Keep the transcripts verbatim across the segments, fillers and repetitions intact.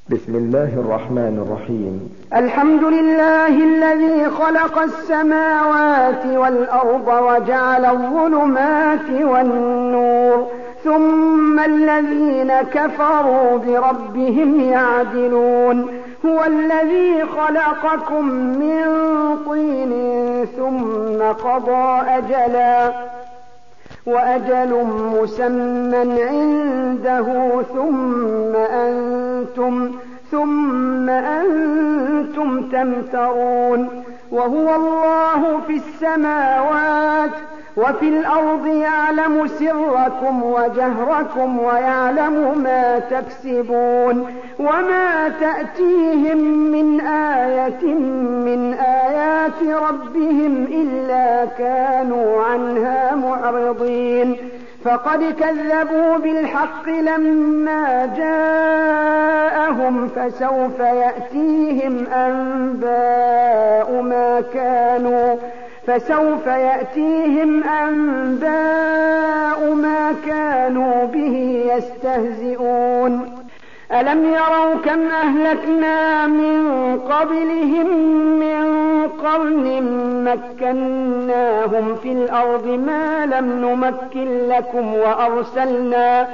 بسم الله الرحمن الرحيم. الحمد لله الذي خلق السماوات والأرض وجعل الظلمات والنور، ثم الذين كفروا بربهم يعدلون. هو الذي خلقكم من طين ثم قضى أجلا وأجل مسمى عنده ثم أنتم, ثم أنتم تمترون. وهو الله في السماوات وفي الأرض يعلم سركم وجهركم ويعلم ما تكسبون. وما تأتيهم من آية من آيات ربهم إلا كانوا عنها معرضين. فقد كذبوا بالحق لما جاءهم فسوف يأتيهم أنباء ما كانوا فسوف يأتيهم أنباء ما كانوا به يستهزئون. ألم يروا كم أهلكنا من قبلهم من قرن مكناهم في الأرض ما لم نمكن لكم وأرسلنا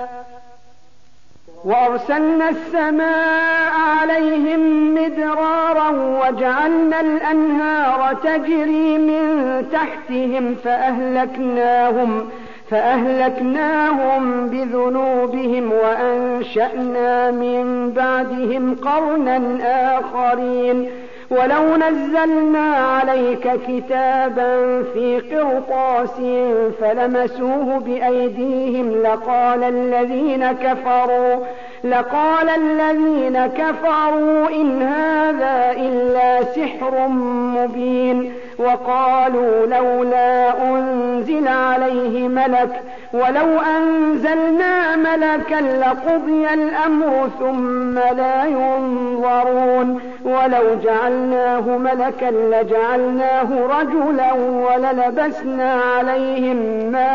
وأرسلنا السماء عليهم مدرارا وجعلنا الأنهار تجري من تحتهم فأهلكناهم فأهلكناهم بذنوبهم وأنشأنا من بعدهم قرنا آخرين. ولو نزلنا عليك كتابا في قرطاس فلمسوه بأيديهم لقال الذين كفروا لقال الذين كفروا إن هذا إلا سحر مبين. وقالوا لولا أنزل عليه ملك ولو أنزلنا ملكا لقضي الأمر ثم لا ينظرون. ولو جعلناه ملكا لجعلناه رجلا وللبسنا عليهم ما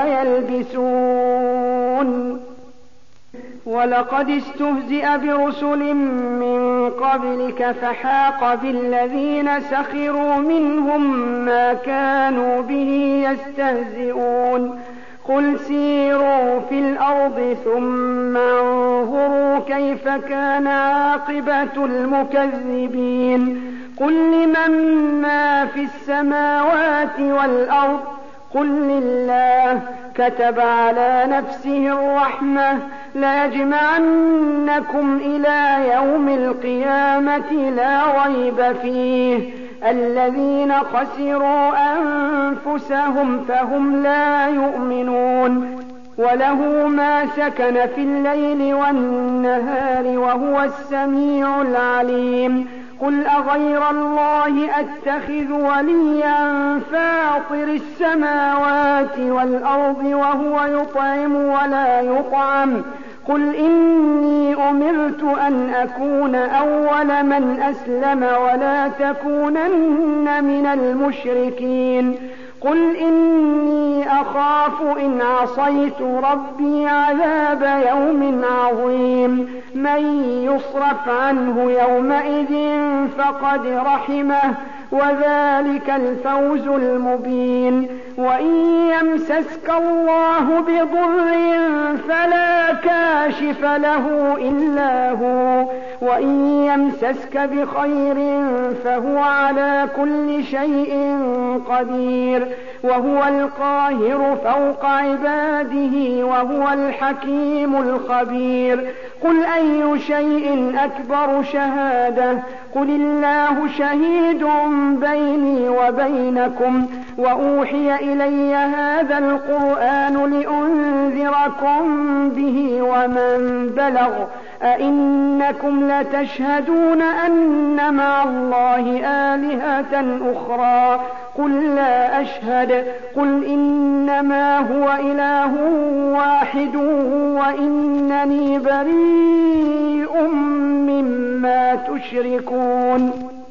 يلبسون. ولقد استهزئ برسل من قبلك فحاق بالذين سخروا منهم ما كانوا به يستهزئون. قل سيروا في الأرض ثم انظروا كيف كان عاقبة المكذبين. قل لمن ما في السماوات والأرض قل لله كتب على نفسه الرحمة ليجمعنكم إلى يوم القيامة لا ريب فيه. الذين خسروا أنفسهم فهم لا يؤمنون. وله ما سكن في الليل والنهار وهو السميع العليم. قل أغير الله أتخذ وليا فاطر السماوات والأرض وهو يطعم ولا يطعم. قل إني أمرت أن أكون أول من أسلم ولا تكونن من المشركين. قل إني أخاف إن عصيت ربي عذاب يوم عظيم. من يصرف عنه يومئذ فقد رحمه وذلك الفوز المبين. وإن يمسسك الله بضر فلا كاشف له إلا هو وإن يمسسك بخير فهو على كل شيء قدير. وهو القاهر فوق عباده وهو الحكيم الخبير. قل أي شيء أكبر شهادة قل الله شهيد بيني وبينكم. وأوحي إلي هذا القرآن لأنذركم به ومن بلغ. أئنكم لتشهدون أن مع الله آلهة أخرى قل لا أشهد. قل إنما هو إله واحد وإنني بريء مما تشركون.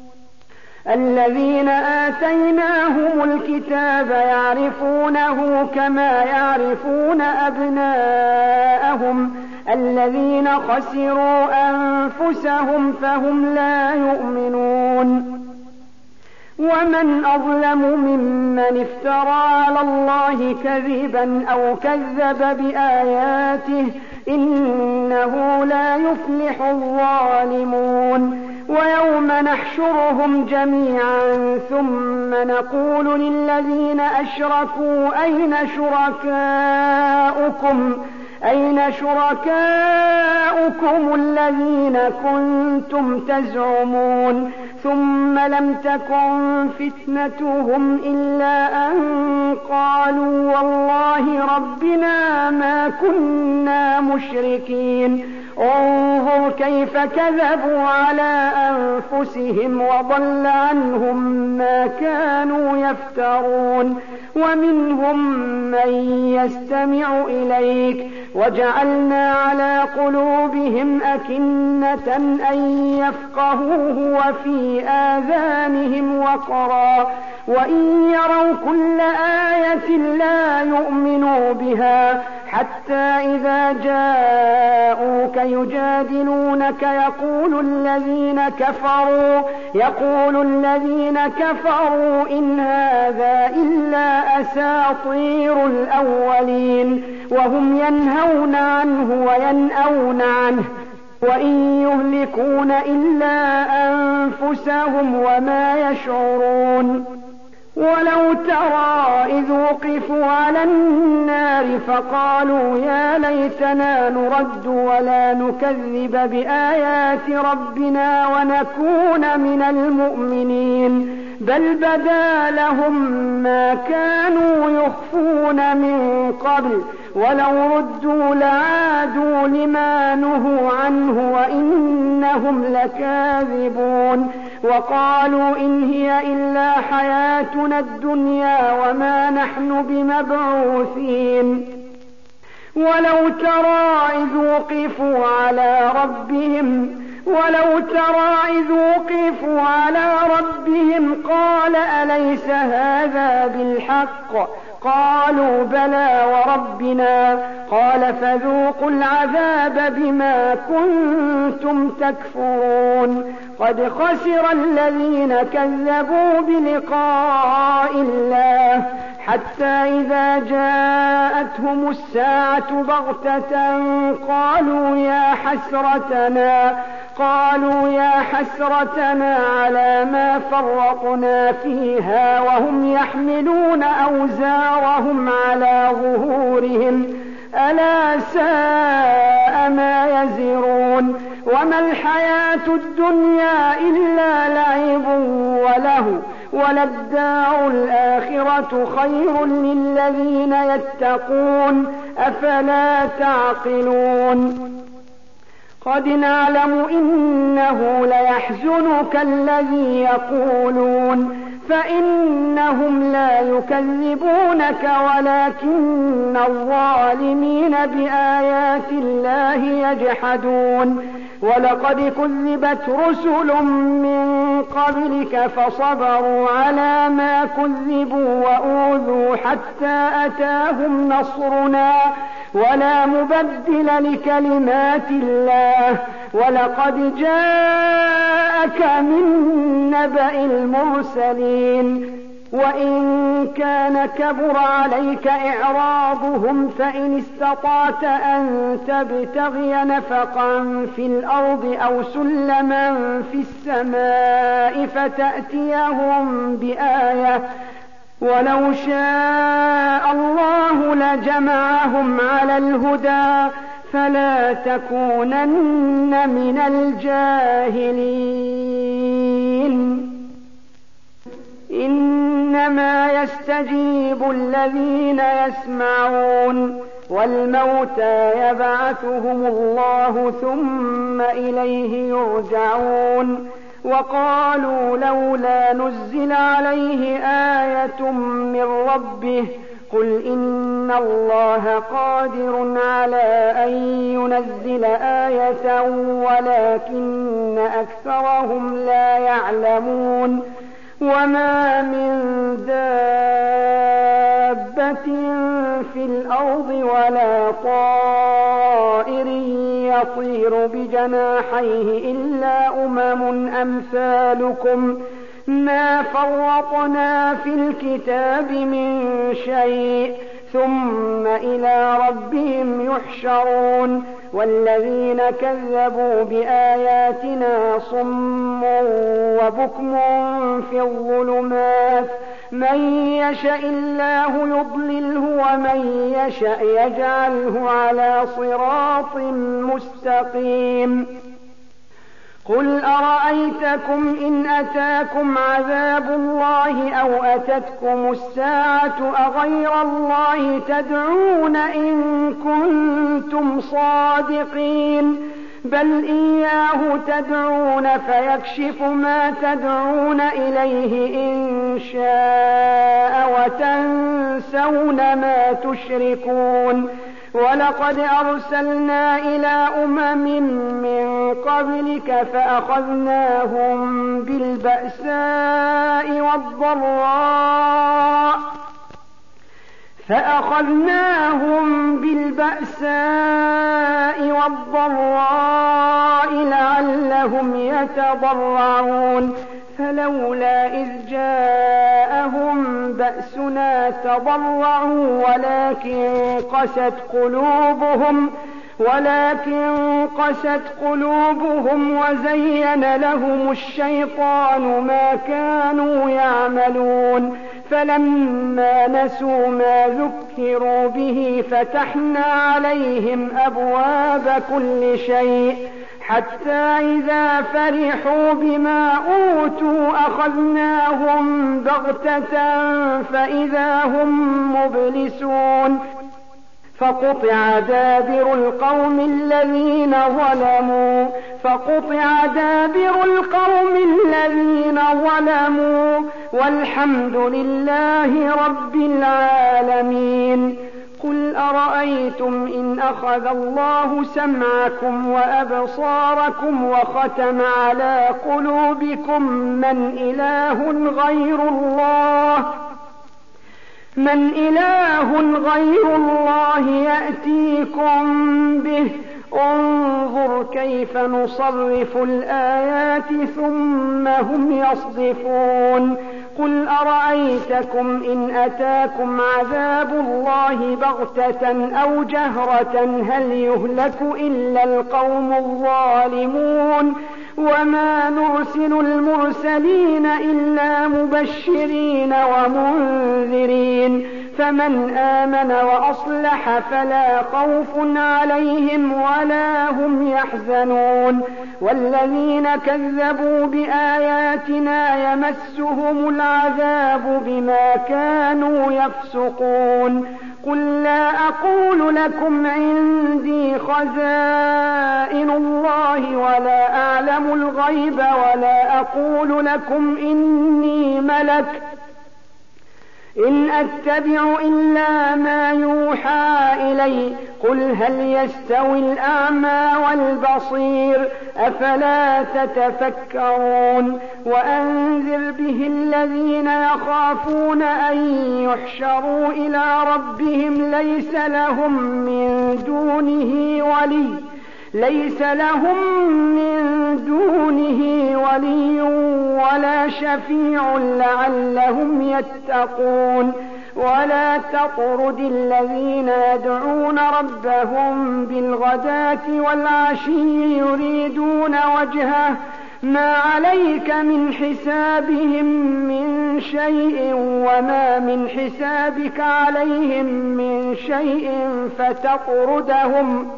الذين آتيناهم الكتاب يعرفونه كما يعرفون أبناءهم الذين خسروا أنفسهم أنفسهم فهم لا يؤمنون. ومن أظلم ممن افترى على الله كذبا أو كذب بآياته إنه لا يفلح الظالمون. ويوم نحشرهم جميعا ثم نقول للذين أشركوا أين شركاؤكم أين شركاؤكم الذين كنتم تزعمون ثم لم تكن فتنتهم إلا أن قالوا والله ربنا ما كنا مشركين. انظر كيف كذبوا على أنفسهم وضل عنهم ما كانوا يفترون. ومنهم من يستمع إليك وجعلنا على قلوبهم أكنة أن يفقهوه وفي آذانهم وقرا وإن يروا كل آية لا يؤمنوا بها حتى إذا جاءوك يجادلونك يقول الذين كفروا يقول الذين كفروا إن هذا إلا أساطير الأولين وهم ينهون عنه وينأون عنه وإن يهلكون إلا أنفسهم وما يشعرون. ولو ترى إذ وقفوا على النار فقالوا يا ليتنا نرد ولا نكذب بآيات ربنا ونكون من المؤمنين بل بدا لهم ما كانوا يخفون من قبل ولو ردوا لعادوا لما نهوا عنه وإنهم لكاذبون. وقالوا إن هي إلا حياتنا الدنيا وما نحن بمبعوثين. ولو ترى إذ وقفوا على ربهم ولو ترى إذ وقفوا على ربهم قال أليس هذا بالحق قالوا بلى وربنا قال فذوقوا العذاب بما كنتم تكفرون. قد خسر الذين كذبوا بلقاء الله حتى إذا جاءتهم الساعة بغتة قالوا يا حسرتنا قالوا يا حسرتنا على ما فرطنا فيها وهم يحملون أوزارهم على ظهورهم ألا ساء ما يزرون. وما الحياة الدنيا إلا لعب وله وللدار الآخرة خير للذين يتقون أفلا تعقلون. قد نعلم إنه ليحزنك الذي يقولون فإنهم لا يكذبونك ولكن الظالمين بآيات الله يجحدون. ولقد كذبت رسل من قبلك فصبروا على ما كذبوا وأوذوا حتى أتاهم نصرنا ولا مبدل لكلمات الله. ولقد جاءك من نبأ المرسلين. وإن كان كبر عليك إعراضهم فإن استطعت أن تبتغي نفقا في الأرض أو سلما في السماء فتأتيهم بآية ولو شاء الله لجمعهم على الهدى فلا تكونن من الجاهلين. إنما يستجيب الذين يسمعون والموتى يبعثهم الله ثم إليه يرجعون. وقالوا لولا نزل عليه آية من ربه قل إن الله قادر على أن ينزل آية ولكن أكثرهم لا يعلمون. وما من دابة في الأرض ولا طائر يطير بجناحيه إلا أمم أمثالكم ما فرطنا في الكتاب من شيء ثم إلى ربهم يحشرون والذين كذبوا بآياتنا صم وبكم في الظلمات من يشاء الله يضلله ومن يشاء يجعله على صراط مستقيم قل أرأيتكم إن أتاكم عذاب الله أو أتتكم الساعة أغير الله تدعون إن كنتم صادقين بل إياه تدعون فيكشف ما تدعون إليه إن شاء وتنسون ما تشركون ولقد أرسلنا إلى أمم من قبلك فأخذناهم بالبأساء والضراء فأخذناهم بالبأساء والضراء لعلهم يتضرعون فلولا إذ جاءهم بأسنا تضرعوا ولكن قست قلوبهم ولكن قست قلوبهم وزين لهم الشيطان ما كانوا يعملون فلما نسوا ما ذكروا به فتحنا عليهم أبواب كل شيء حتى إذا فرحوا بما أوتوا أخذناهم بغتة فإذا هم مبلسون فقطع دابر القوم الذين ظلموا فقطع دابر القوم الذين ظلموا والحمد لله رب العالمين قل أرأيتم إن أخذ الله سمعكم وأبصاركم وختم على قلوبكم من إله غير الله من إله غير الله يأتيكم به انظر كيف نصرف الآيات ثم هم يصدفون قل أرأيتكم إن أتاكم عذاب الله بغتة أو جهرة هل يهلك إلا القوم الظالمون وما نرسل المرسلين إلا مبشرين ومنذرين فمن آمن وأصلح فلا خوف عليهم ولا هم يحزنون والذين كذبوا بآياتنا يمسهم العذاب بما كانوا يفسقون قل لا أقول لكم عندي خزائن الله ولا أعلم الغيب ولا أقول لكم إني ملك إن أتبع إلا ما يوحى إلي قل هل يستوي الأعمى والبصير أفلا تتفكرون وأنذر به الذين يخافون أن يحشروا إلى ربهم ليس لهم من دونه ولي ليس لهم من دونه ولي ولا شفيع لعلهم يتقون ولا تطرد الذين يدعون ربهم بالغداة والعشي يريدون وجهه ما عليك من حسابهم من شيء وما من حسابك عليهم من شيء فتطردهم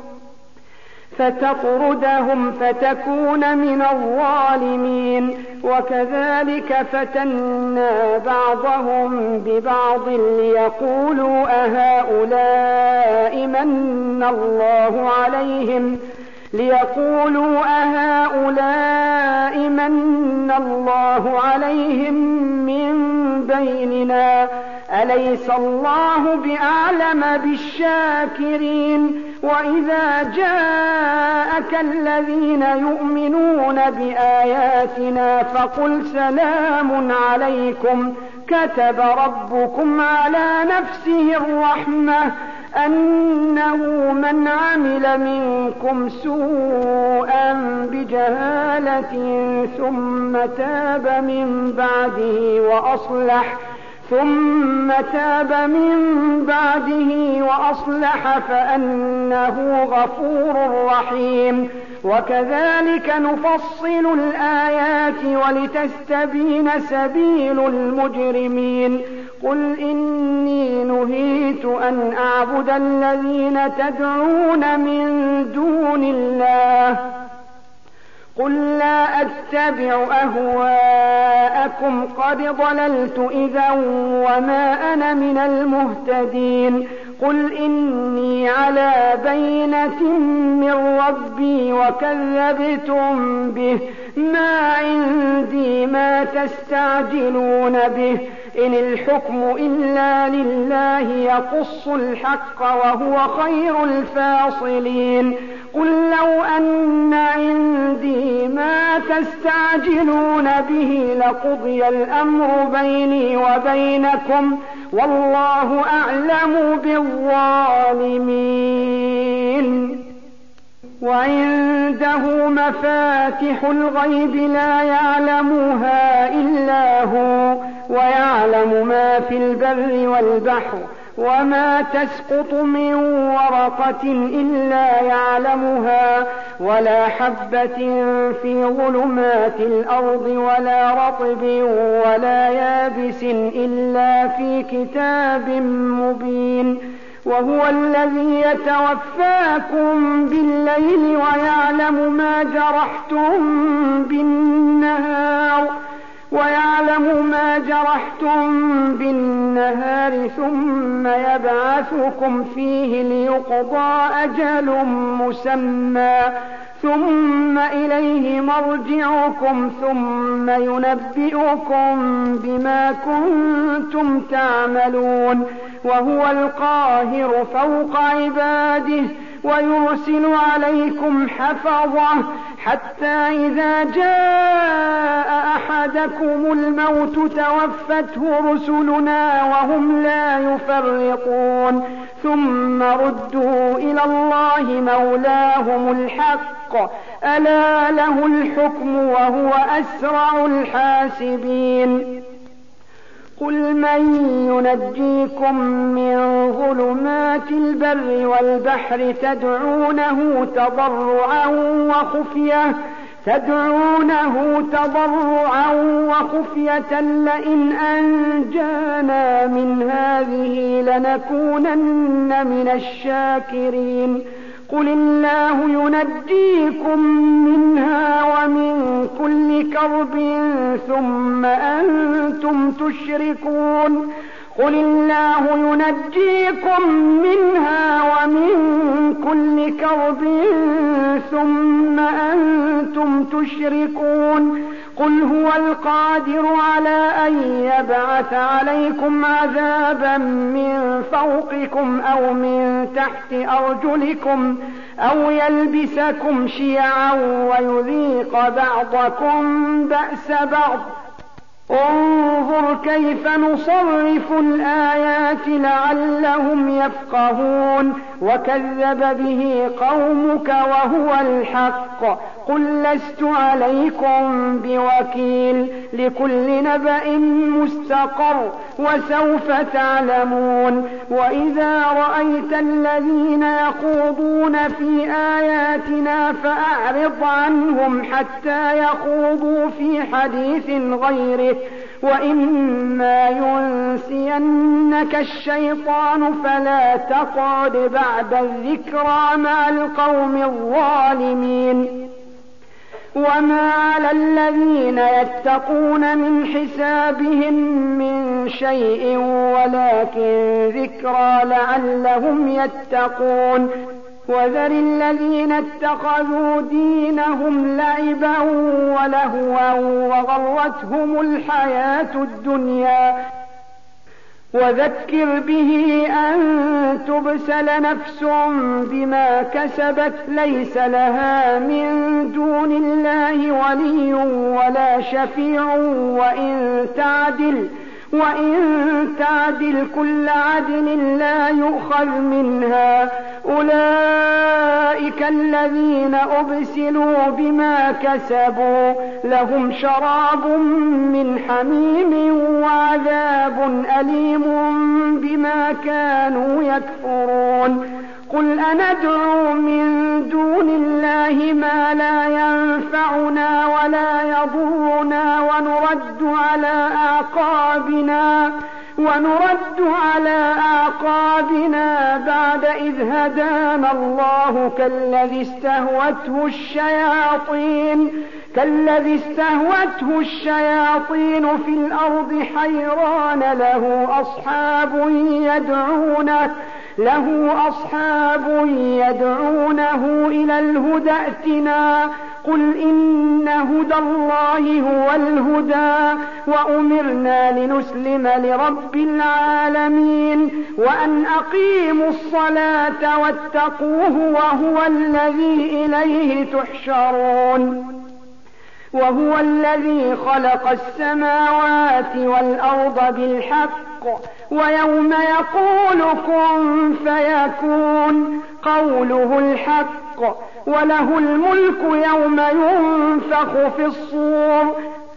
فتطردهم فتكون من الظالمين وكذلك فتنا بعضهم ببعض ليقولوا أهؤلاء من الله عليهم ليقولوا أهؤلاء من الله عليهم من بيننا أليس الله بأعلم بالشاكرين وإذا جاءك الذين يؤمنون بآياتنا فقل سلام عليكم كتب ربكم على نفسه الرحمة أنه من عمل منكم سوءا بجهالة ثم تاب من بعده وأصلح ثم تاب من بعده وأصلح فأنه غفور رحيم. وكذلك نفصل الآيات ولتستبين سبيل المجرمين. قل إني نهيت أن أعبد الذين تدعون من دون الله قل لا أتبع أهواءكم قد ضللت إذا وما أنا من المهتدين. قل إني على بينة من ربي وكذبتم به ما عندي ما تستعجلون به إن الحكم إلا لله يقص الحق وهو خير الفاصلين. قل لو أن عندي ما تستعجلون به لقضي الأمر بيني وبينكم والله أعلم بالظالمين. وعنده مفاتح الغيب لا يعلمها إلا هو ويعلم ما في البر والبحر وما تسقط من ورقة إلا يعلمها ولا حبة في ظلمات الأرض ولا رطب ولا يابس إلا في كتاب مبين. وهو الذي يتوفاكم بالليل ويعلم ما جرحتم بالنهار ويعلم ما جرحتم بالنهار ثم يبعثكم فيه ليقضى أجل مسمى ثم إليه مرجعكم ثم ينبئكم بما كنتم تعملون. وهو القاهر فوق عباده ويرسل عليكم حفظه حتى إذا جاء أحدكم الموت توفته رسلنا وهم لا يفرطون ثم ردوا إلى الله مولاهم الحق ألا له الحكم وهو أسرع الحاسبين. قل من ينجيكم من ظلمات البر والبحر تدعونه تضرعا وخفية تدعونه تضرعا وخفية لئن أنجانا من هذه لنكونن من الشاكرين. قل الله ينجيكم منها ومن كل كرب ثم أنتم تشركون. قل الله ينجيكم منها ومن كل كرب ثم أنتم تشركون. قل هو القادر على أن يبعث عليكم عذابا من فوقكم أو من تحت أرجلكم أو يلبسكم شيعا ويذيق بعضكم بأس بعض. انظر كيف نصرف الآيات لعلهم يفقهون. وكذب به قومك وهو الحق. قل لست عليكم بوكيل لكل نبأ مستقر وسوف تعلمون. وإذا رأيت الذين يخوضون في آياتنا فأعرض عنهم حتى يخوضوا في حديث غيره وإما ينسينك الشيطان فلا تقعد بعد الذكرى مع القوم الظالمين. وما على الذين يتقون من حسابهم من شيء ولكن ذكرى لعلهم يتقون. وذر الذين اتخذوا دينهم لعبا ولهوا وغرتهم الحياة الدنيا وذكر به أن تبسل نفس بما كسبت ليس لها من دون الله ولي ولا شفيع وإن تعدل وإن تعدل كل عدل لا يؤخذ منها. أولئك الذين أبسلوا بما كسبوا لهم شراب من حميم وعذاب أليم بما كانوا يكفرون. قل أندعو من دون الله ما لا ينفعنا ولا يضرنا ونرد على أعقابنا ونرد على أعقابنا بعد إذ هدانا الله كالذي استهوته الشياطين كالذي استهوته الشياطين في الأرض حيران له أصحاب يدعونه له أصحاب يدعونه إلى الهدى ائتنا. قل إن هدى الله هو الهدى وأمرنا لنسلم لرب العالمين وأن أقيموا الصلاة واتقوه وهو الذي إليه تحشرون. وهو الذي خلق السماوات والأرض بالحق ويوم يقول كن فيكون قوله الحق وله الملك يوم ينفخ في الصور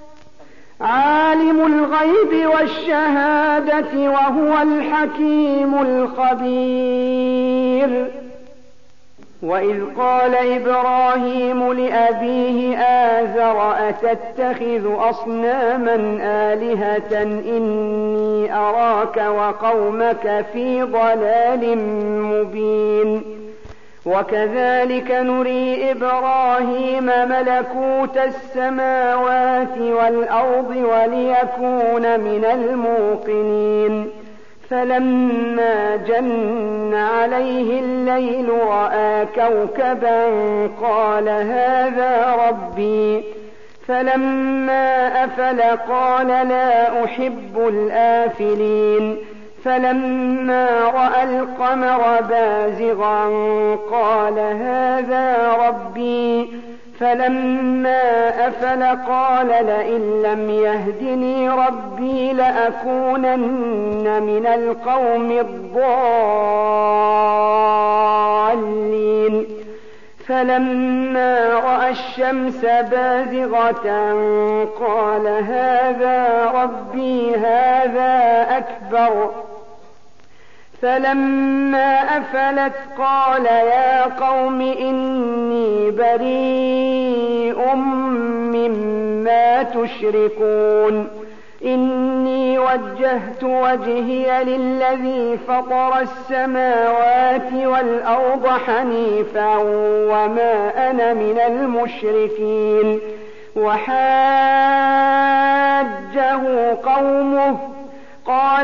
عالم الغيب والشهادة وهو الحكيم الخبير. وإذ قال إبراهيم لأبيه آزر أتتخذ أصناما آلهة إني أراك وقومك في ضلال مبين. وكذلك نري إبراهيم ملكوت السماوات والأرض وليكون من الموقنين. فلما جن عليه الليل رأى كوكبا قال هذا ربي. فلما أفل قال لا أحب الآفلين. فلما رأى القمر بازغا قال هذا ربي. فلما أفل قال لئن لم يهدني ربي لأكونن من القوم الضالين. فلما رأى الشمس بازغة قال هذا ربي هذا أكبر. فلما أفلت قال يا قوم إني بريء مما تشركون. إني وجهت وجهي للذي فطر السماوات والأرض حنيفا وما أنا من المشركين. وحاجه قومه قال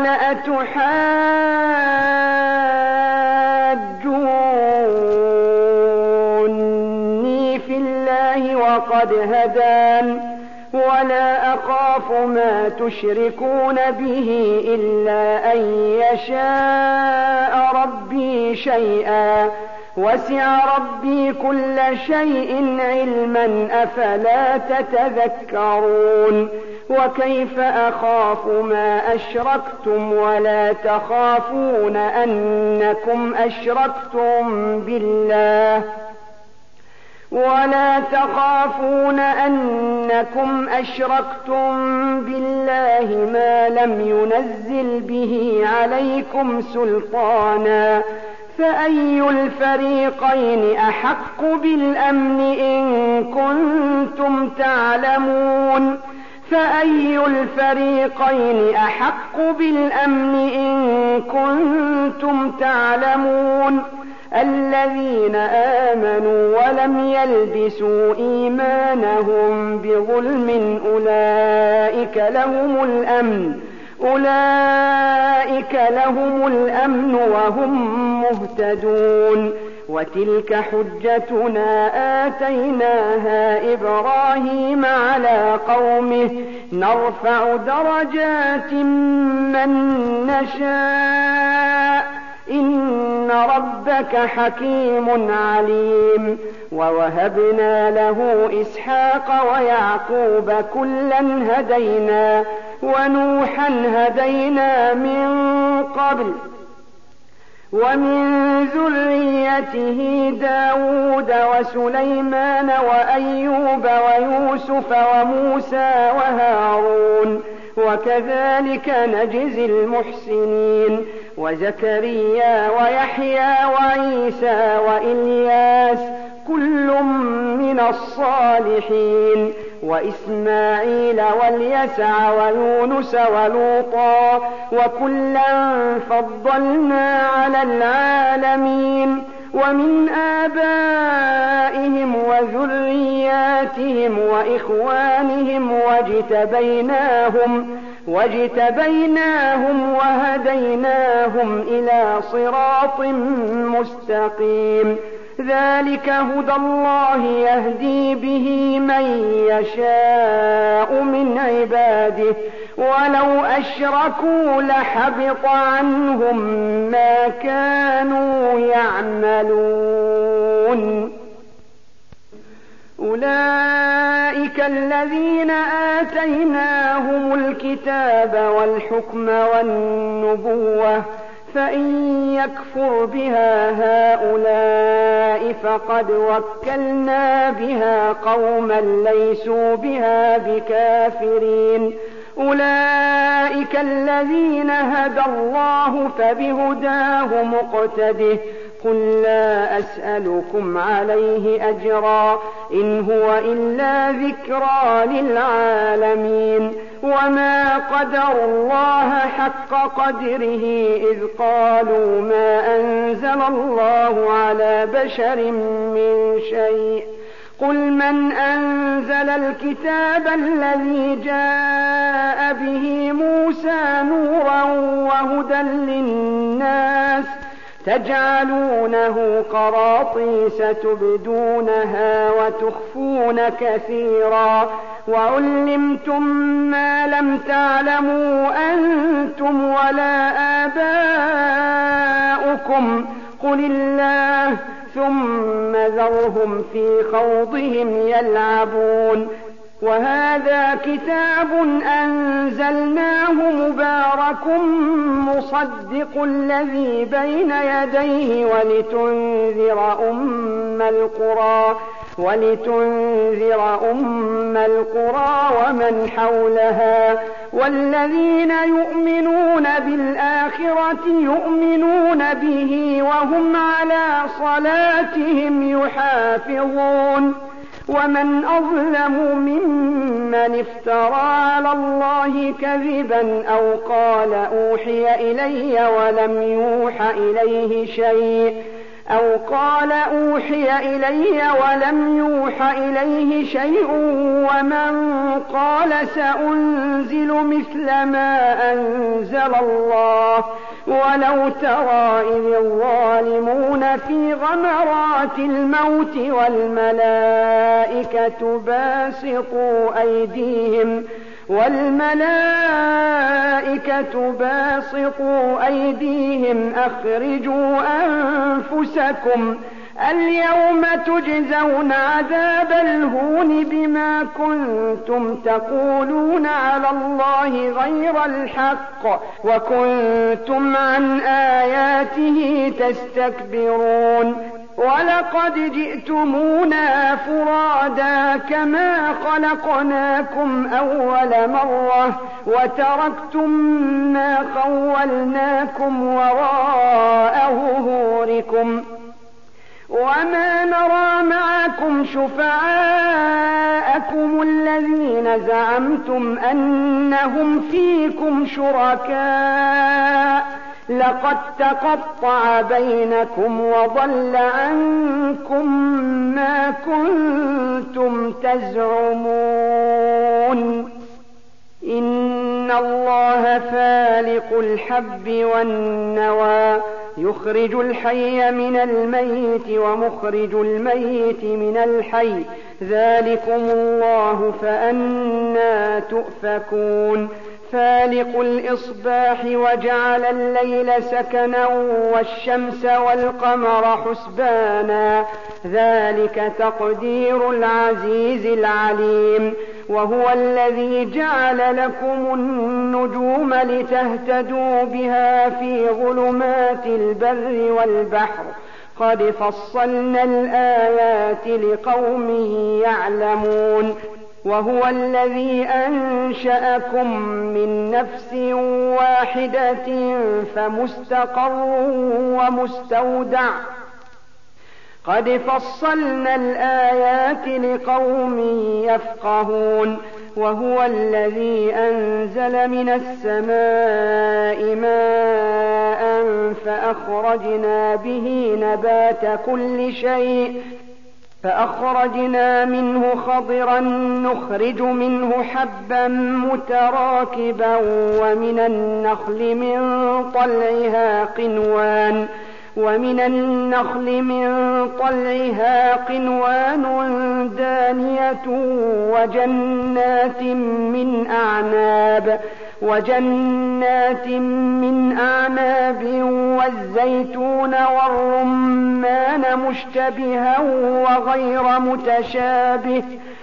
أتحاجوني في الله وقد هدان ولا أخاف ما تشركون به إلا أن يشاء ربي شيئا وسع ربي كل شيء علما أفلا تتذكرون. وكيف أخاف ما أشركتم ولا تخافون أنكم أشركتم بالله ولا تخافون أنكم أشركتم بالله ما لم ينزل به عليكم سلطانا. فأي الفريقين أحق بالأمن إن كنتم تعلمون فأي الفريقين أحق بالأمن إن كنتم تعلمون الذين آمنوا ولم يلبسوا إيمانهم بظلم أولئك لهم الأمن أولئك لهم الأمن وهم مهتدون. وتلك حجتنا آتيناها إبراهيم على قومه نرفع درجات من نشاء إن ربك حكيم عليم. ووهبنا له إسحاق ويعقوب كلا هدينا ونوحا هدينا من قبل ومن ذريته داود وسليمان وأيوب ويوسف وموسى وهارون وكذلك نجزي المحسنين وزكريا ويحيى وعيسى وإلياس كل من الصالحين وإسماعيل واليسع ويونس ولوطا وكلا فضلنا على العالمين ومن آبائهم وذرياتهم وإخوانهم واجتبيناهم واجتبيناهم وهديناهم إلى صراط مستقيم ذلك هدى الله يهدي به من يشاء من عباده ولو أشركوا لحبط عنهم ما كانوا يعملون أولئك الذين آتيناهم الكتاب والحكم والنبوة فإن يكفر بها هؤلاء فقد وكلنا بها قوما ليسوا بها بكافرين أولئك الذين هدى الله فبهداه مقتده قل لا أسألكم عليه أجرا إن هو إلا ذكرى للعالمين وما قدروا الله حق قدره إذ قالوا ما أنزل الله على بشر من شيء قل من أنزل الكتاب الذي جاء به موسى نورا وهدى للناس تجعلونه قراطيس تبدونها وتخفون كثيرا وعلمتم ما لم تعلموا أنتم ولا آباؤكم قل الله ثم ذرهم في خوضهم يلعبون وهذا كتاب أنزلناه مبارك مصدق الذي بين يديه ولتنذر أم القرى ولتنذر أم القرى ومن حولها والذين يؤمنون بالآخرة يؤمنون به وهم على صلاتهم يحافظون ومن أظلم ممن افترى على الله كذبا أو قال أوحي إلي ولم يوح إليه شيء أو قال أوحي إلي ولم يوح إليه شيء ومن قال سأنزل مثل ما أنزل الله ولو ترى إذ الظالمون في غمرات الموت والملائكة باسطوا أيديهم والملائكة باسطوا أيديهم أخرجوا أنفسكم اليوم تجزون عذاب الهون بما كنتم تقولون على الله غير الحق وكنتم عن آياته تستكبرون ولقد جئتمونا فرادا كما خلقناكم أول مرة وتركتم ما خولناكم وراء ظهوركم وما نرى معكم شفعاءكم الذين زعمتم أنهم فيكم شركاء لقد تقطع بينكم وضل عنكم ما كنتم تزعمون إن الله فالق الحب والنوى يخرج الحي من الميت ومخرج الميت من الحي ذلكم الله فأنى تؤفكون فالق الإصباح وجعل الليل سكنا والشمس والقمر حسبانا ذلك تقدير العزيز العليم وهو الذي جعل لكم النجوم لتهتدوا بها في ظلمات البر والبحر قد فصلنا الآيات لقوم يعلمون وهو الذي أنشأكم من نفس واحدة فمستقر ومستودع قد فصلنا الآيات لقوم يفقهون وهو الذي أنزل من السماء ماء فأخرجنا به نبات كل شيء فأخرجنا منه خضرا نخرج منه حبا متراكبا ومن النخل من طلعها قنوان ومن النخل من طلعها قنوان دانية وجنات من أعناب وجنات من أعناب والزيتون والرمان مشتبها وغير متشابه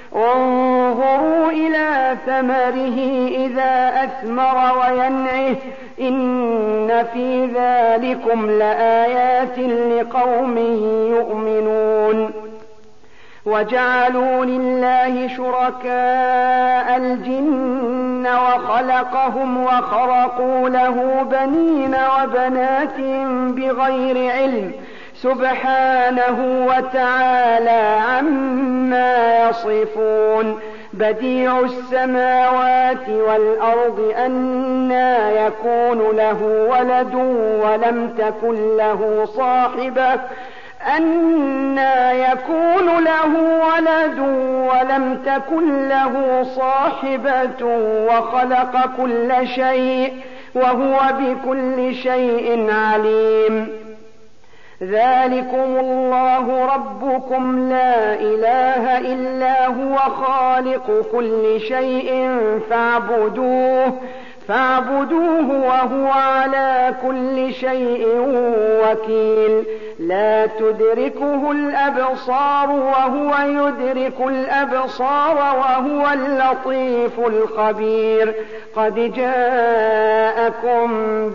انظروا إلى ثمره إذا أثمر وينعه إن في ذلكم لآيات لقوم يؤمنون وجعلوا لله شركاء الجن وخلقهم وخرقوا له بنين وبنات بغير علم سبحانه وتعالى عما يصفون بديع السماوات والأرض أنى يكون له ولد ولم تكن له صاحبة أنى يكون له ولد ولم تكن له صاحبة وخلق كل شيء وهو بكل شيء عليم ذلكم الله ربكم لا إله إلا هو خالق كل شيء فاعبدوه فاعبدوه وهو على كل شيء وكيل لا تدركه الأبصار وهو يدرك الأبصار وهو اللطيف الخبير قد جاءكم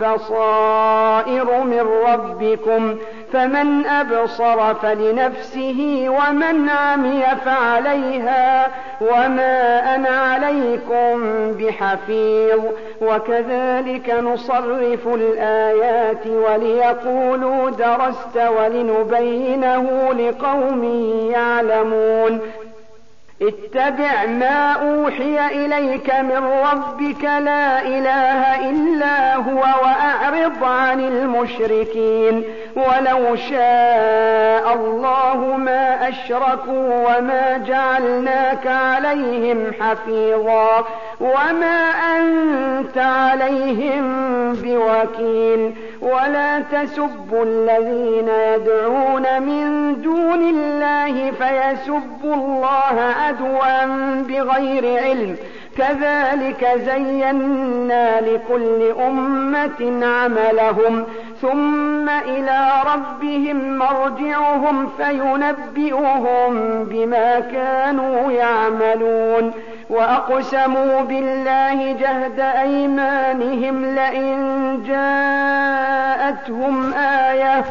بصائر من ربكم فمن أبصر فلنفسه ومن عمي فعليها وما أنا عليكم بحفيظ وكذلك نصرف الآيات وليقولوا درست ولنبينه لقوم يعلمون اتبع ما أوحي إليك من ربك لا إله إلا هو وأعرض عن المشركين ولو شاء الله ما أشركوا وما جعلناك عليهم حفيظا وما أنت عليهم بوكيل ولا تسبوا الذين يدعون من دون الله فيسبوا الله عدوا بغير علم كذلك زينا لكل أمة عملهم ثم إلى ربهم مرجعهم فينبئهم بما كانوا يعملون وأقسموا بالله جهد أيمانهم لئن جاءتهم آية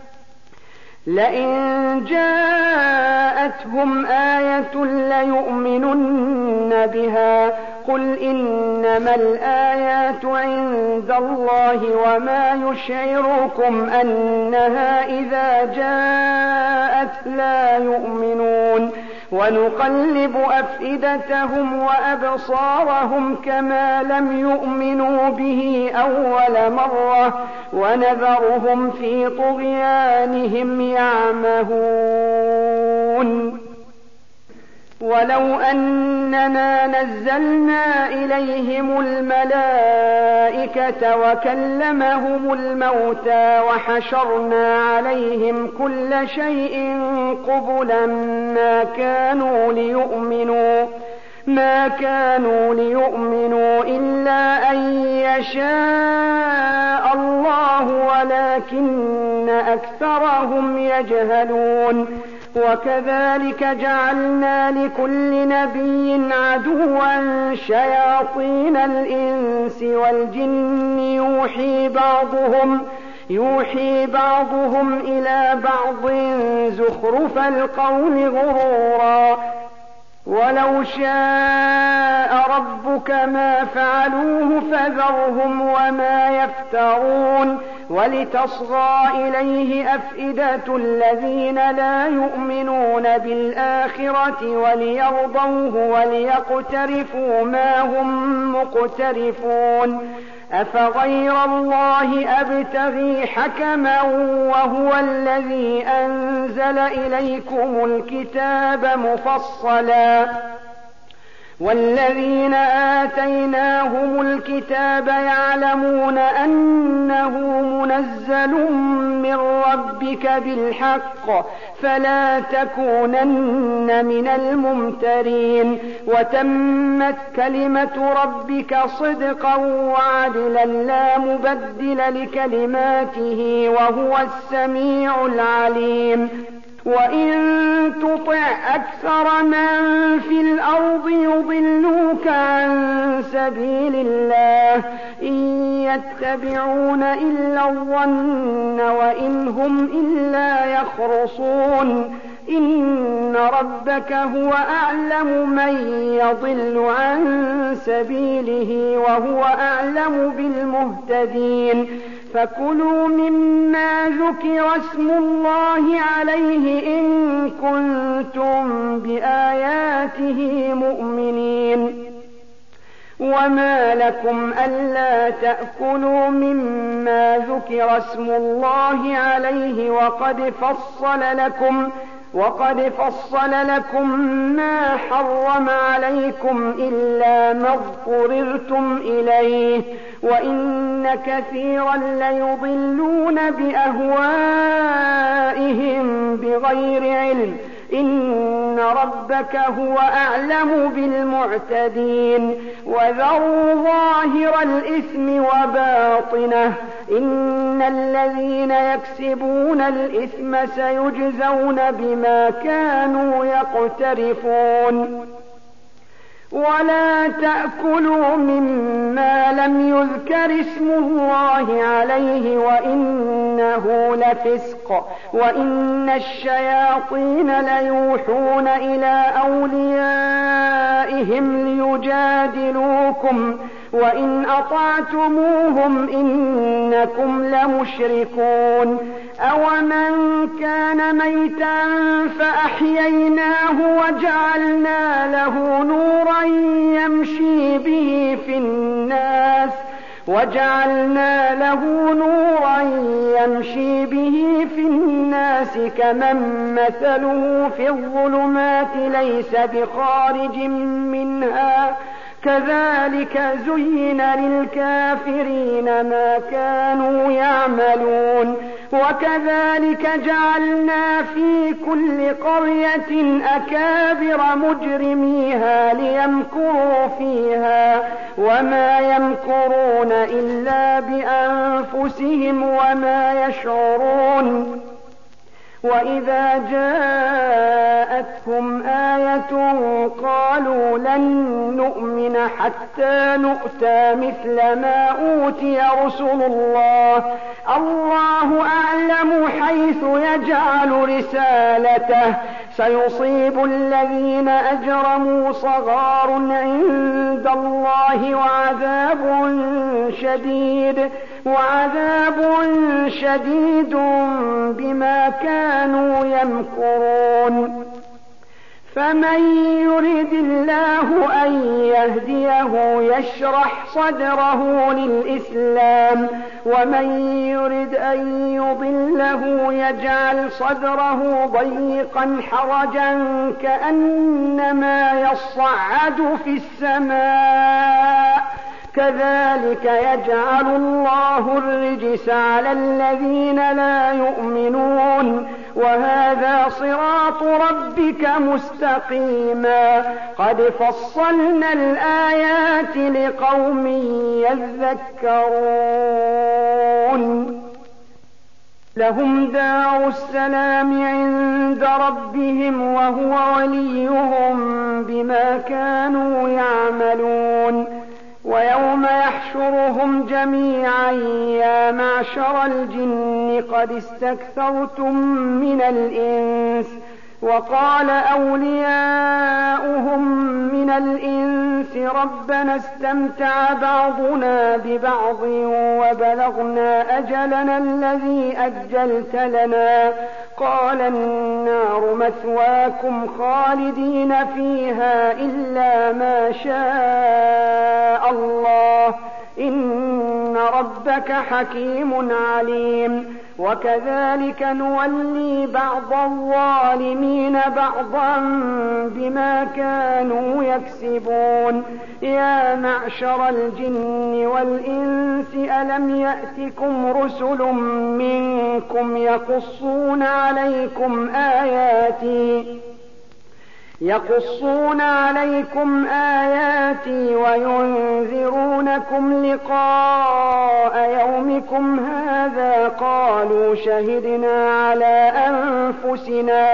لئن جاءتهم آية ليؤمنن بها قل إنما الآيات عند الله وما يشعركم أنها إذا جاءت لا يؤمنون ونقلب أفئدتهم وأبصارهم كما لم يؤمنوا به أول مرة ونذرهم في طغيانهم يعمهون ولو أننا نزلنا إليهم الملائكة وكلمهم الموتى وحشرنا عليهم كل شيء قبلا ما كانوا ليؤمنوا ما كانوا ليؤمنوا إلا أن يشاء الله ولكن أكثرهم يجهلون وكذلك جعلنا لكل نبي عدوا شياطين الإنس والجن يوحي بعضهم يوحي بعضهم إلى بعض زخرف القول غرورا ولو شاء ربك ما فعلوه فذرهم وما يفترون ولتصغى إليه أفئدة الذين لا يؤمنون بالآخرة وليرضوه وليقترفوا ما هم مقترفون أفغير الله أبتغي حكما وهو الذي أنزل إليكم الكتاب مفصلا والذين آتيناهم الكتاب يعلمون أنه منزل من ربك بالحق فلا تكونن من الممترين وتمت كلمة ربك صدقا وعدلا لا مبدل لكلماته وهو السميع العليم وإن تطع أكثر من في الأرض يضلوك عن سبيل الله إن يتبعون إلا الظن وإن هم إلا يخرصون إن ربك هو أعلم من يضل عن سبيله وهو أعلم بالمهتدين فكلوا مما ذكر اسم الله عليه إن كنتم بآياته مؤمنين وما لكم ألا تأكلوا مما ذكر اسم الله عليه وقد فصل لكم وقد فصل لكم ما حرم عليكم إلا ما اضطررتم إليه وإن كثيرا ليضلون بأهوائهم بغير علم إن ربك هو أعلم بالمعتدين وذروا ظاهر الإثم وباطنه إن الذين يكسبون الإثم سيجزون بما كانوا يقترفون ولا تأكلوا مما لم يذكر اسم الله عليه وإنه لفسق وإن الشياطين ليوحون إلى أوليائهم ليجادلوكم وإن أطعتموهم إنكم لمشركون أومن كان ميتا فأحييناه وجعلنا له نورا يمشي به في الناس وجعلنا له نورا يمشي به في الناس كمن مثله في الظلمات ليس بخارج منها كذلك زين للكافرين ما كانوا يعملون وكذلك جعلنا في كل قرية أكابر مجرميها ليمكروا فيها وما يمكرون إلا بأنفسهم وما يشعرون وإذا جاءتهم آية قالوا لن نؤمن حتى نؤتى مثل ما أوتي رسل الله الله أعلم حيث يجعل رسالته سيصيب الذين أجرموا صغار عند الله وعذاب شديد وعذاب شديد بما كانوا يمكرون فمن يرد الله أن يهديه يشرح صدره للإسلام ومن يرد أن يضله يجعل صدره ضيقا حرجا كأنما يصعد في السماء كذلك يجعل الله الرجس على الذين لا يؤمنون وهذا صراط ربك مستقيما قد فصلنا الآيات لقوم يذكرون لهم دار السلام عند ربهم وهو وليهم بما كانوا يعملون ويوم يحشرهم جميعا يا معشر الجن قد استكثرتم من الإنس وقال أولياؤهم من الإنس ربنا استمتع بعضنا ببعض وبلغنا أجلنا الذي أجلت لنا قال النار مثواكم خالدين فيها إلا ما شاء الله إن ربك حكيم عليم وكذلك نولي بعض الظالمين بعضا بما كانوا يكسبون يا معشر الجن والإنس ألم يأتكم رسل منكم يقصون عليكم آياتي يقصون عليكم آياتي وينذرونكم لقاء يومكم هذا قالوا شهدنا على أنفسنا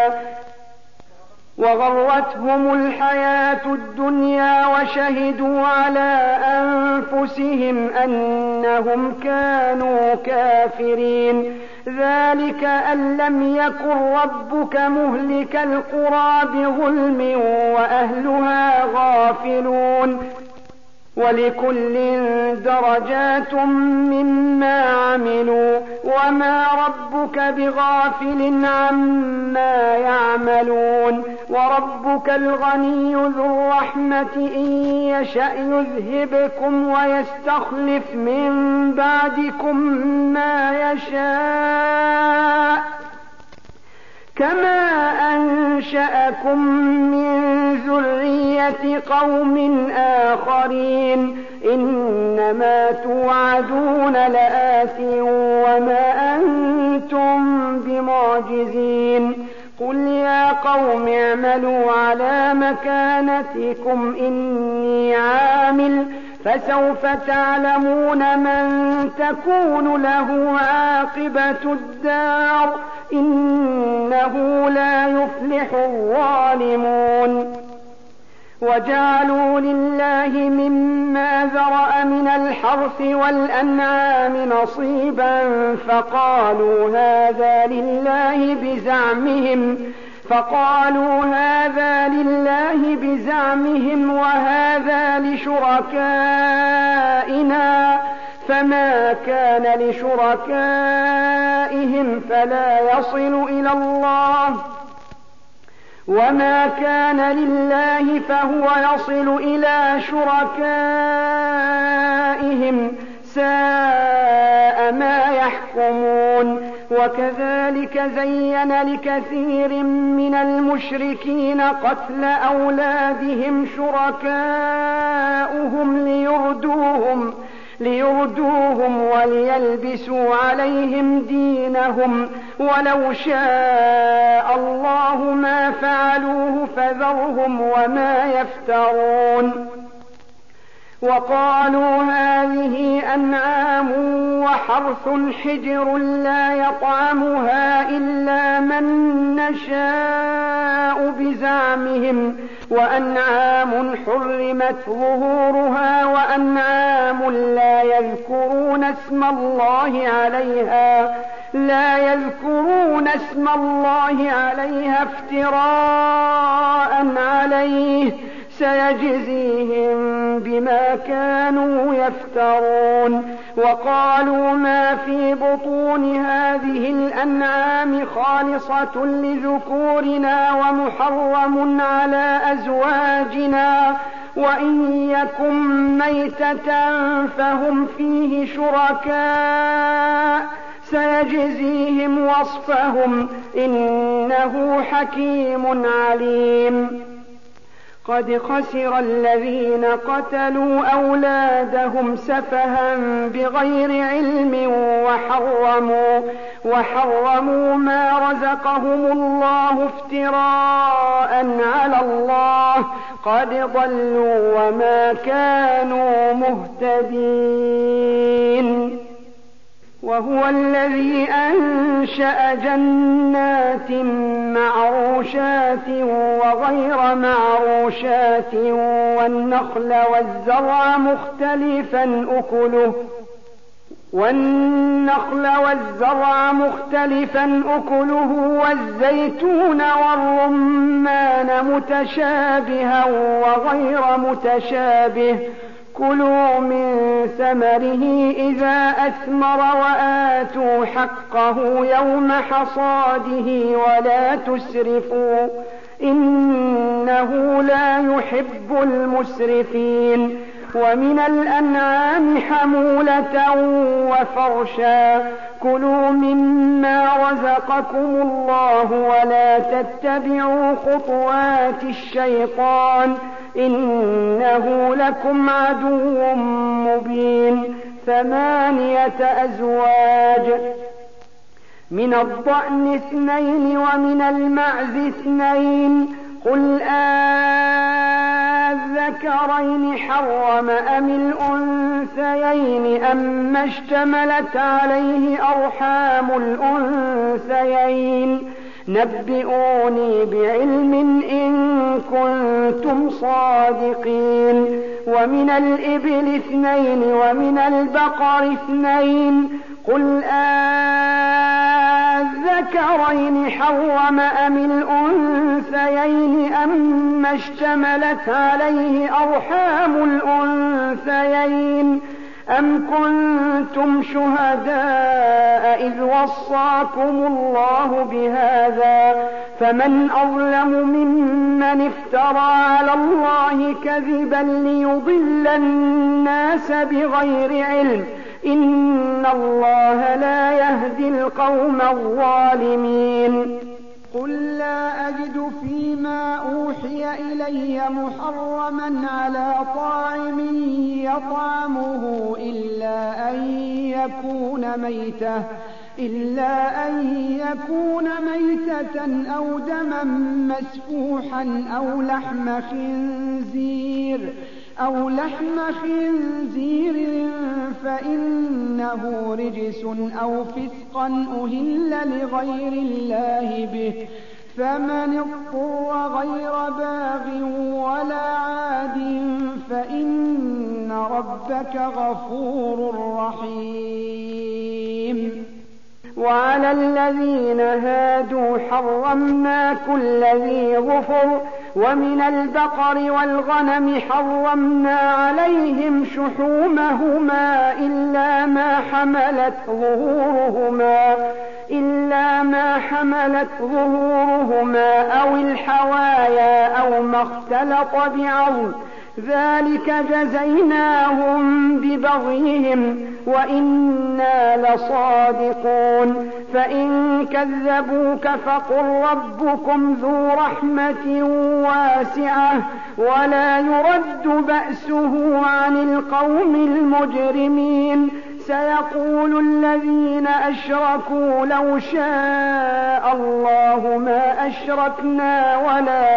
وغرتهم الحياة الدنيا وشهدوا على أنفسهم أنهم كانوا كافرين ذلك أن لم يكن ربك مهلك القرى بظلم وأهلها غافلون ولكل درجات مما عملوا وما ربك بغافل عما يعملون وربك الغني ذو الرحمة إن يشأ يذهبكم ويستخلف من بعدكم ما يشاء كما أنشأكم من ذرية قوم آخرين إنما توعدون لآت وما أنتم بمعجزين قل يا قوم اعملوا على مكانتكم إني عامل فسوف تعلمون من تكون له عاقبة الدار إنه لا يفلح الظالمون وجعلوا لله مما ذرأ من الحرث والأنعام نصيبا فقالوا هذا لله بزعمهم فقالوا هذا لله بزعمهم وهذا لشركائنا فما كان لشركائهم فلا يصل إلى الله وما كان لله فهو يصل إلى شركائهم ساء ما يحكمون وكذلك زين لكثير من المشركين قتل أولادهم شركاؤهم ليردوهم ليردوهم وليلبسوا عليهم دينهم ولو شاء الله ما فعلوه فذرهم وما يفترون وقالوا هذه أنعام وحرث حجر لا يطعمها إلا من نشاء بزعمهم وأنعام حرمت ظهورها وأنعام لا يذكرون اسم الله عليها لا يذكرون اسم الله عليها افتراء عليه سيجزيهم بما كانوا يفترون وقالوا ما في بطون هذه الأنعام خالصة لذكورنا ومحرم على أزواجنا وإن يكن ميتة فهم فيه شركاء سيجزيهم وصفهم إنه حكيم عليم قد خسر الذين قتلوا أولادهم سفها بغير علم وحرموا, وحرموا ما رزقهم الله افتراء على الله قد ضلوا وما كانوا مهتدين وهو الذي أنشأ جنات معروشات وغير معروشات والنخل والزرع مختلفا أكله والنخل والزرع مختلفا أكله والزيتون والرمان متشابها وغير متشابه كلوا من ثمره إذا أثمر وآتوا حقه يوم حصاده ولا تسرفوا إنه لا يحب المسرفين ومن الأنعام حمولة وفرشا كلوا مما رزقكم الله ولا تتبعوا خطوات الشيطان إنه لكم عدو مبين ثمانية أزواج من الضأن اثنين ومن المعز اثنين قل آذكرين حرم أم الأنثيين أما اشتملت عليه أرحام الأنثيين نبئوني بعلم إن كنتم صادقين ومن الإبل اثنين ومن البقر اثنين قل آذكرين حرم أم الأنثيين أما اشتملت عليه أرحام الأنثيين أم كنتم شهداء إذ وصاكم الله بهذا فمن أظلم ممن افترى على الله كذبا ليضل الناس بغير علم إن الله لا يهدي القوم الظالمين قل لا أجد فيما أوحي إلي محرما على طاعم يطعمه إلا أن يكون ميتة إلا أن يكون ميتة أو دما مسفوحا أو لحم خنزير أو لحم خنزير فإنه رجس أو فسقا أهل لغير الله به فمن اضطر غير باغ ولا عاد فإن ربك غفور رحيم وعلى الذين هادوا حرمنا كل ذي ظفر ومن البقر والغنم حرمنا عليهم شحومهما إلا ما حملت ظهورهما إلا ما حملت ظهورهما أو الحوايا أو ما اختلط بعظم ذلك جزيناهم ببغيهم وإنا لصادقون فإن كذبوك فقل ربكم ذو رحمة واسعة ولا يرد بأسه عن القوم المجرمين سيقول الذين أشركوا لو شاء الله ما أشركنا ولا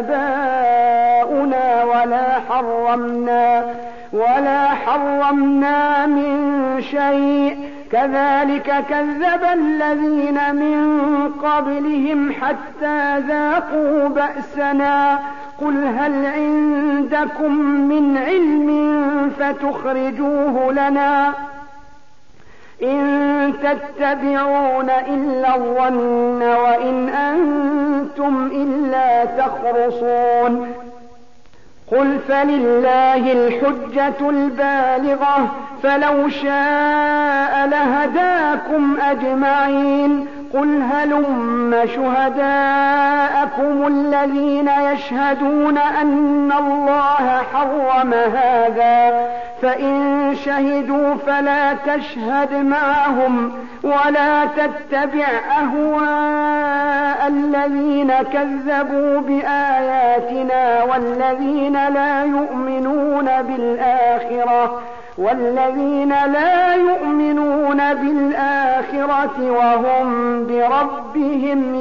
آباؤنا ولا حرمنا ولا حرمنا من شيء كذلك كذب الذين من قبلهم حتى ذاقوا بأسنا قل هل عندكم من علم فتخرجوه لنا إن تتبعون إلا الظن وإن أنتم إلا تخرصون قل فلله الحجة البالغة فلو شاء لهداكم أجمعين قل هلم شهداءكم الذين يشهدون أن الله حرم هذا فإن شهدوا فلا تشهد معهم ولا تتبع أهواء الذين كذبوا بآياتنا والذين لا يؤمنون بالآخرة والذين لا يؤمنون بالآخرة وهم بربهم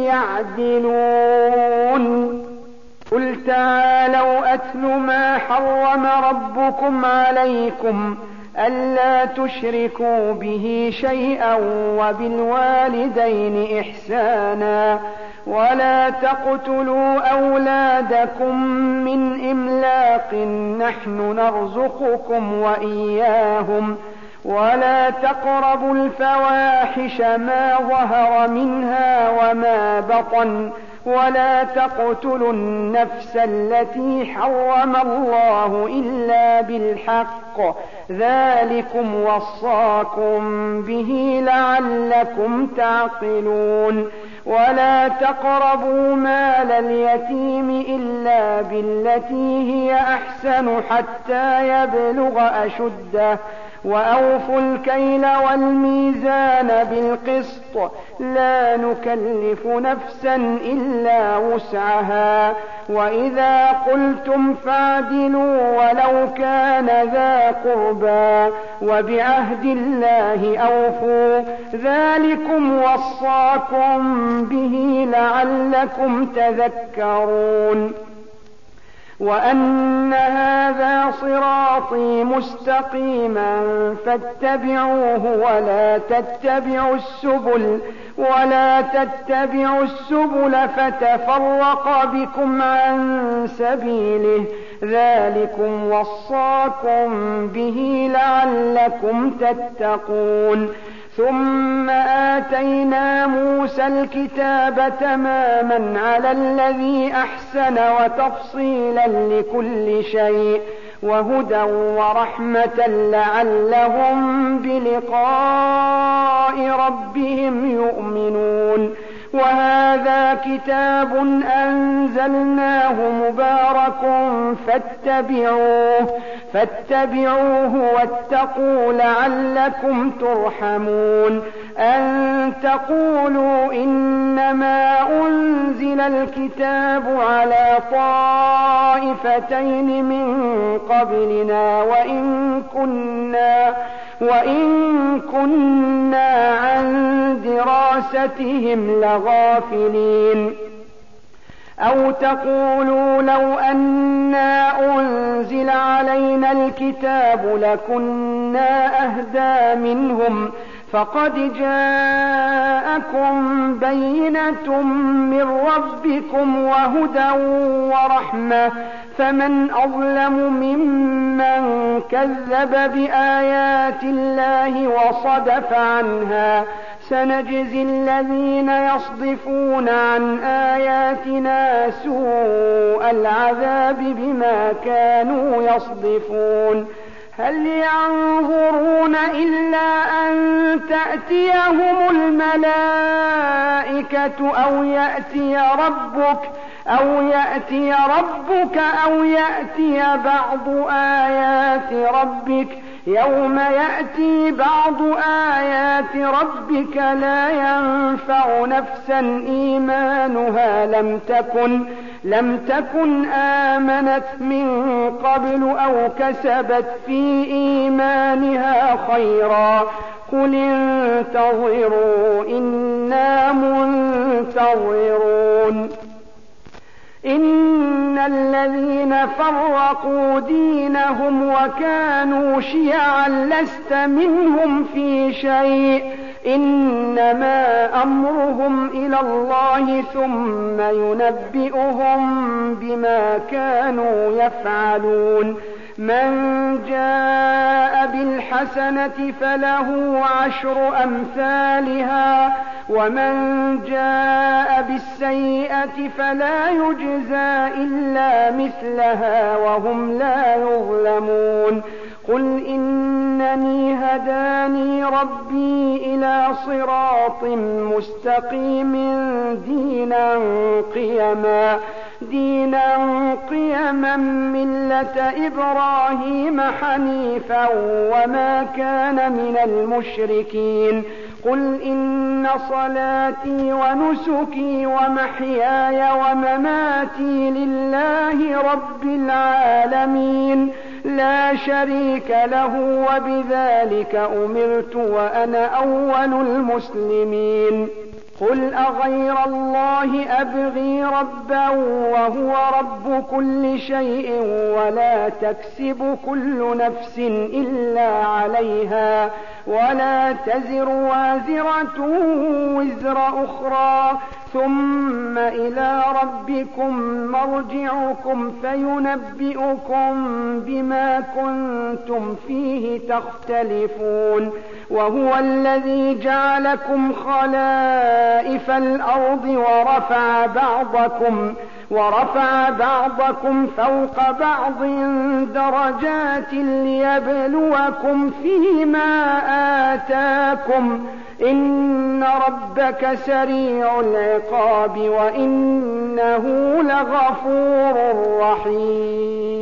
يعدلون قل تعالوا أتل ما حرم ربكم عليكم ألا تشركوا به شيئا وبالوالدين إحسانا ولا تقتلوا أولادكم من إملاق نحن نرزقكم وإياهم ولا تقربوا الفواحش ما ظهر منها وما بطن ولا تقتلوا النفس التي حرم الله إلا بالحق ذلكم وصاكم به لعلكم تعقلون ولا تقربوا مال اليتيم إلا بالتي هي أحسن حتى يبلغ أشده وأوفوا الكيل والميزان بالقسط لا نكلف نفسا إلا وسعها وإذا قلتم فاعدلوا ولو كان ذا قربى وبعهد الله أوفوا ذلكم وصاكم به لعلكم تذكرون وأن هذا صراطي مستقيما فاتبعوه ولا تتبعوا السبل ولا تتبعوا السبل فتفرق بكم عن سبيله ذلكم وصاكم به لعلكم تتقون ثم آتينا موسى الكتاب تماما على الذي أحسن وتفصيلا لكل شيء وهدى ورحمة لعلهم بلقاء ربهم يؤمنون وهذا كتاب أنزلناه مبارك فاتبعوه فاتبعوه واتقوا لعلكم ترحمون أن تقولوا إنما أنزل الكتاب على طائفتين من قبلنا وإن كنا وإن كنا عن دراستهم لغافلين أو تقولوا لو أنا أنزل علينا الكتاب لكنا أهدى منهم فقد جاءكم بينة من ربكم وهدى ورحمة فمن أظلم ممن كذب بآيات الله وصدف عنها سنجزي الذين يصدفون عن آياتنا سوء العذاب بما كانوا يصدفون هل ينظرون إلا أن تأتيهم الملائكة أو يأتي ربك أو يأتي ربك أو يأتي بعض آيات ربك يوم يأتي بعض آيات ربك لا ينفع نفسا إيمانها لم تكن لم تكن آمنت من قبل أو كسبت في إيمانها خيرا قل انتظروا إنا منتظرون إن الذين فرقوا دينهم وكانوا شيعا لست منهم في شيء إنما أمرهم إلى الله ثم ينبئهم بما كانوا يفعلون من جاء بالحسنة فله عشر أمثالها ومن جاء بالسيئة فلا يجزى إلا مثلها وهم لا يظلمون قل إنني هداني ربي إلى صراط مستقيم دينا قيما دينا قيما ملة إبراهيم حنيفا وما كان من المشركين قل إن صلاتي ونسكي ومحياي ومماتي لله رب العالمين لا شريك له وبذلك أمرت وأنا أول المسلمين قل أغير الله أبغي ربا وهو رب كل شيء ولا تكسب كل نفس إلا عليها ولا تزر وازرة وزر أخرى ثم إلى ربكم مرجعكم فينبئكم بما كنتم فيه تختلفون وهو الذي جعلكم خلائف الأرض ورفع بعضكم ورفع بعضكم فوق بعض درجات ليبلوكم فيما آتاكم إن ربك سريع العقاب وإنه لغفور رحيم.